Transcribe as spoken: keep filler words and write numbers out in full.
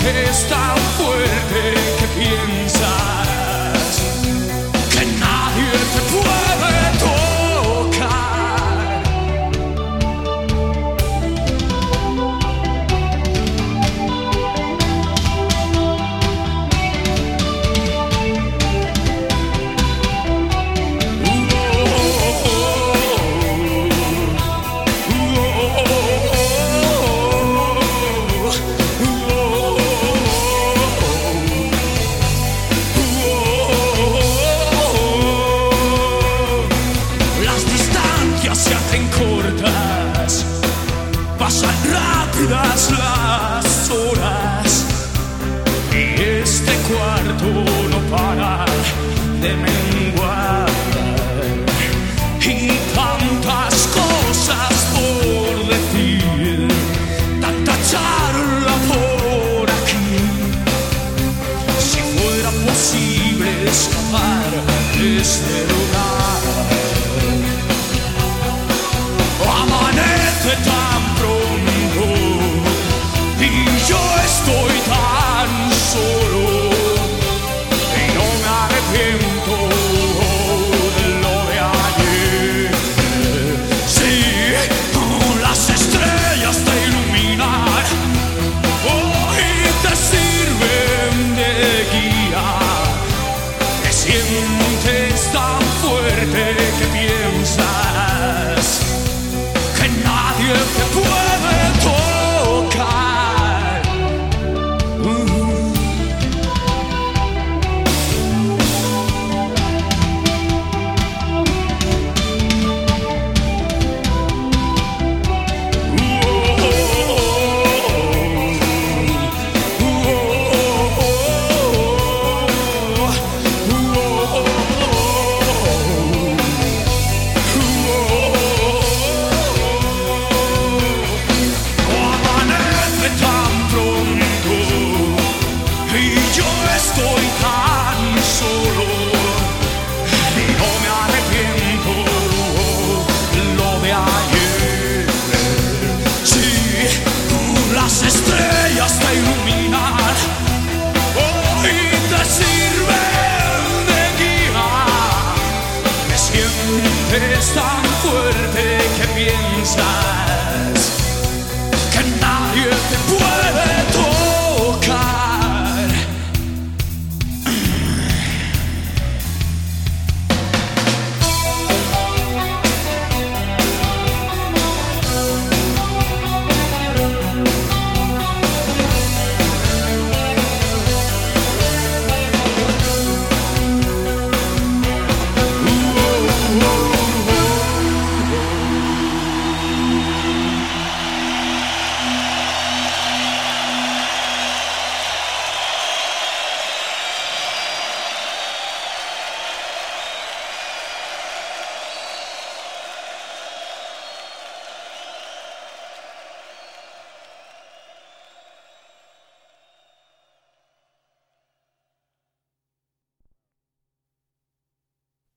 sientes tan fuerte que piensas que nadie te puede tocar. Pasan rápidas las horas y este cuarto no para de menguar. Y tantas cosas por decir, tanta charla por aquí. Si fuera posible escapar de este lugar, amanece tan pronto y yo estoy tan solo y no me arrepiento de lo de ayer. Sí, las estrellas te iluminan, oh, y te sirven de guía. Te sientes tan fuerte que piensas que nadie te puede tocar. Uh. Estoy tan solo y no me arrepiento lo de ayer. Sí, las estrellas te iluminan, oh, y te sirven de guía. Te sientes tan fuerte que piensas